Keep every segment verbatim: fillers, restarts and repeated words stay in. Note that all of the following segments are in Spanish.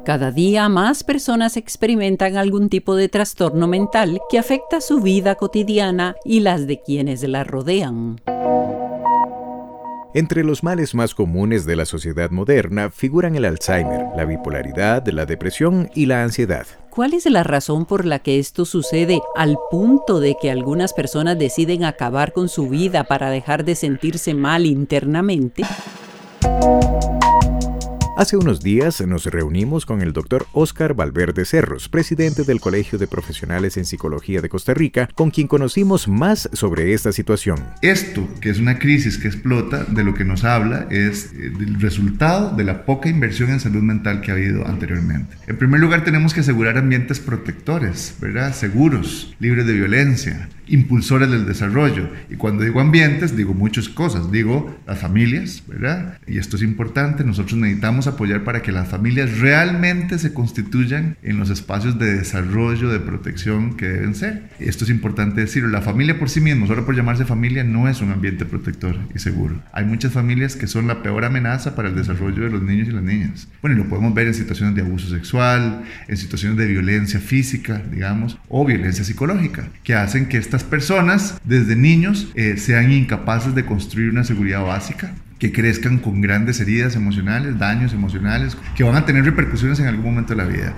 Cada día más personas experimentan algún tipo de trastorno mental que afecta su vida cotidiana y las de quienes la rodean. Entre los males más comunes de la sociedad moderna figuran el Alzheimer, la bipolaridad, la depresión y la ansiedad. ¿Cuál es la razón por la que esto sucede al punto de que algunas personas deciden acabar con su vida para dejar de sentirse mal internamente? Hace unos días nos reunimos con el doctor Óscar Valverde Cerros, presidente del Colegio de Profesionales en Psicología de Costa Rica, con quien conocimos más sobre esta situación. Esto, que es una crisis que explota, de lo que nos habla es el resultado de la poca inversión en salud mental que ha habido anteriormente. En primer lugar, tenemos que asegurar ambientes protectores, ¿verdad? Seguros, libres de violencia, impulsores del desarrollo. Y cuando digo ambientes, digo muchas cosas. Digo las familias, ¿verdad? Y esto es importante. Nosotros necesitamos apoyar para que las familias realmente se constituyan en los espacios de desarrollo, de protección que deben ser. Esto es importante decirlo. La familia por sí misma, solo por llamarse familia, no es un ambiente protector y seguro. Hay muchas familias que son la peor amenaza para el desarrollo de los niños y las niñas. Bueno, y lo podemos ver en situaciones de abuso sexual, en situaciones de violencia física, digamos, o violencia psicológica, que hacen que estas personas, desde niños, eh, sean incapaces de construir una seguridad básica, que crezcan con grandes heridas emocionales, daños emocionales, que van a tener repercusiones en algún momento de la vida.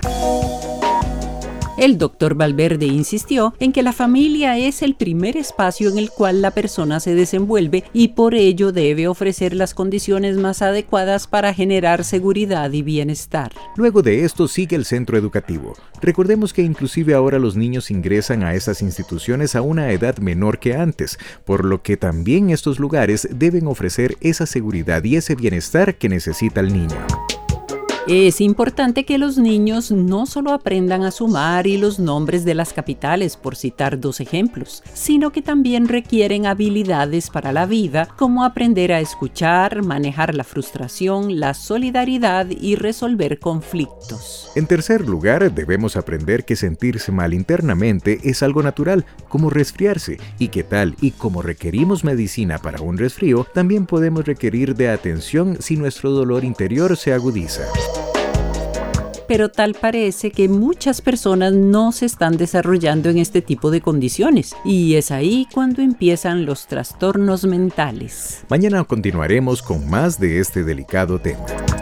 El doctor Valverde insistió en que la familia es el primer espacio en el cual la persona se desenvuelve y por ello debe ofrecer las condiciones más adecuadas para generar seguridad y bienestar. Luego de esto sigue el centro educativo. Recordemos que inclusive ahora los niños ingresan a estas instituciones a una edad menor que antes, por lo que también estos lugares deben ofrecer esa seguridad y ese bienestar que necesita el niño. Es importante que los niños no solo aprendan a sumar y los nombres de las capitales, por citar dos ejemplos, sino que también requieren habilidades para la vida, como aprender a escuchar, manejar la frustración, la solidaridad y resolver conflictos. En tercer lugar, debemos aprender que sentirse mal internamente es algo natural, como resfriarse, y que tal y como requerimos medicina para un resfrío, también podemos requerir de atención si nuestro dolor interior se agudiza. Pero tal parece que muchas personas no se están desarrollando en este tipo de condiciones, y es ahí cuando empiezan los trastornos mentales. Mañana continuaremos con más de este delicado tema.